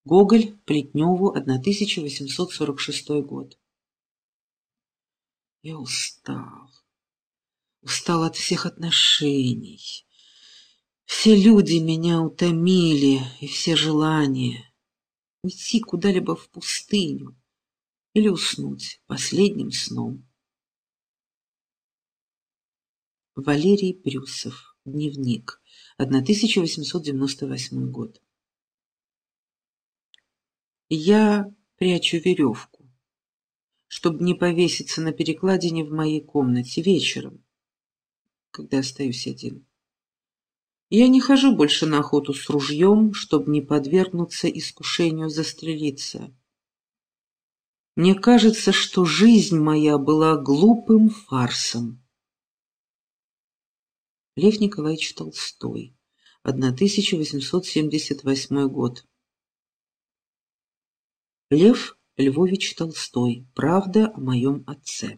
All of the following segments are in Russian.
Гоголь, Плетневу, 1846 год. Я устал от всех отношений. Все люди меня утомили, и все желания. Уйти куда-либо в пустыню или уснуть последним сном. Валерий Брюсов. Дневник. 1898 год. Я прячу веревку, чтобы не повеситься на перекладине в моей комнате вечером, когда остаюсь один. Я не хожу больше на охоту с ружьем, чтобы не подвергнуться искушению застрелиться. Мне кажется, что жизнь моя была глупым фарсом. Лев Николаевич Толстой. 1878 год. Лев Львович Толстой. Правда о моем отце.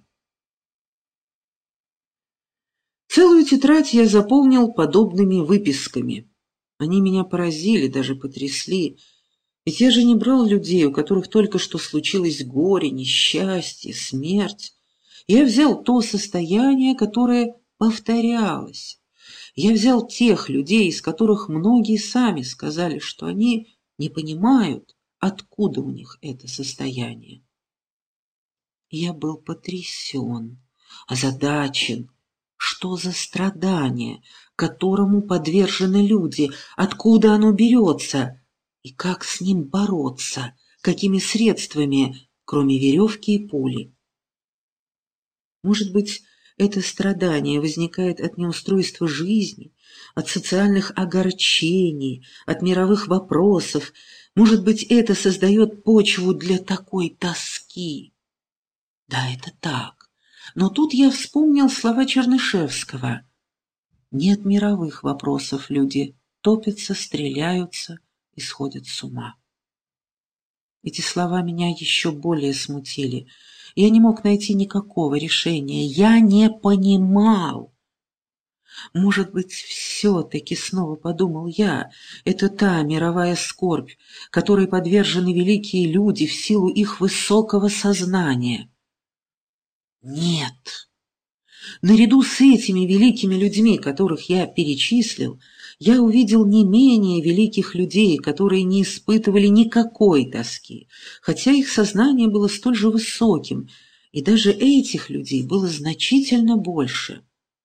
Целую тетрадь я заполнил подобными выписками. Они меня поразили, даже потрясли. Ведь я же не брал людей, у которых только что случилось горе, несчастье, смерть. Я взял то состояние, которое повторялось. Я взял тех людей, из которых многие сами сказали, что они не понимают, откуда у них это состояние. Я был потрясен, озадачен. Что за страдание, которому подвержены люди, откуда оно берется, и как с ним бороться, какими средствами, кроме веревки и пули? Может быть, это страдание возникает от неустройства жизни, от социальных огорчений, от мировых вопросов. Может быть, это создает почву для такой тоски. Да, это так. Но тут я вспомнил слова Чернышевского. Нет мировых вопросов, люди топятся, стреляются и сходят с ума. Эти слова меня еще более смутили. Я не мог найти никакого решения. Я не понимал. Может быть, все-таки, снова подумал я, это та мировая скорбь, которой подвержены великие люди в силу их высокого сознания. Нет. Наряду с этими великими людьми, которых я перечислил, я увидел не менее великих людей, которые не испытывали никакой тоски, хотя их сознание было столь же высоким, и даже этих людей было значительно больше.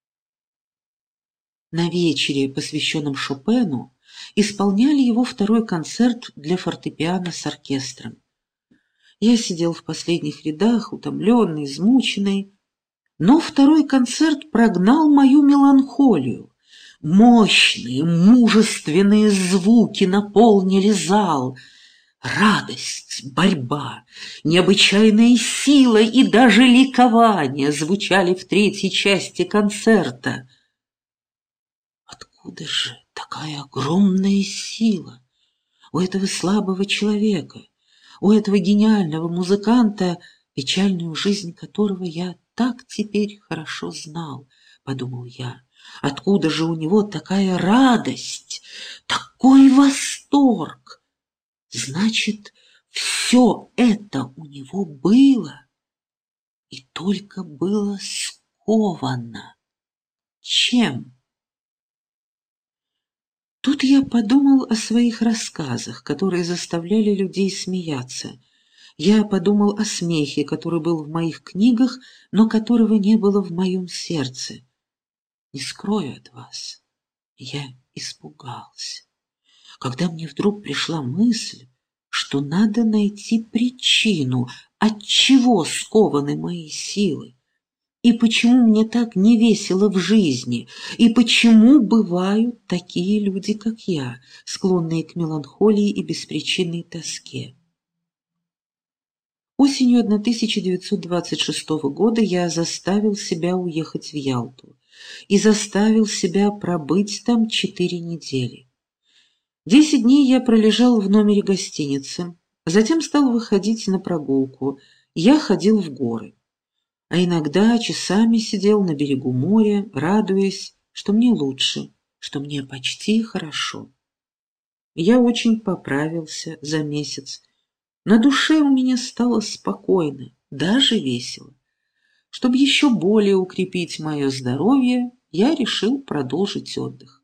На вечере, посвященном Шопену, исполняли его второй концерт для фортепиано с оркестром. Я сидел в последних рядах, утомленный, измученный, но второй концерт прогнал мою меланхолию. Мощные, мужественные звуки наполнили зал. Радость, борьба, необычайная сила и даже ликование звучали в третьей части концерта. Откуда же такая огромная сила у этого слабого человека, у этого гениального музыканта, печальную жизнь которого я так теперь хорошо знал, подумал я. Откуда же у него такая радость, такой восторг? Значит, все это у него было, и только было сковано. Чем? Тут я подумал о своих рассказах, которые заставляли людей смеяться. Я подумал о смехе, который был в моих книгах, но которого не было в моем сердце. Не скрою от вас, я испугался, когда мне вдруг пришла мысль, что надо найти причину, отчего скованы мои силы, и почему мне так невесело в жизни, и почему бывают такие люди, как я, склонные к меланхолии и беспричинной тоске. Осенью 1926 года я заставил себя уехать в Ялту и заставил себя пробыть там 4 недели. 10 дней я пролежал в номере гостиницы, затем стал выходить на прогулку. Я ходил в горы, а иногда часами сидел на берегу моря, радуясь, что мне лучше, что мне почти хорошо. Я очень поправился за месяц. На душе у меня стало спокойно, даже весело. Чтобы еще более укрепить мое здоровье, я решил продолжить отдых.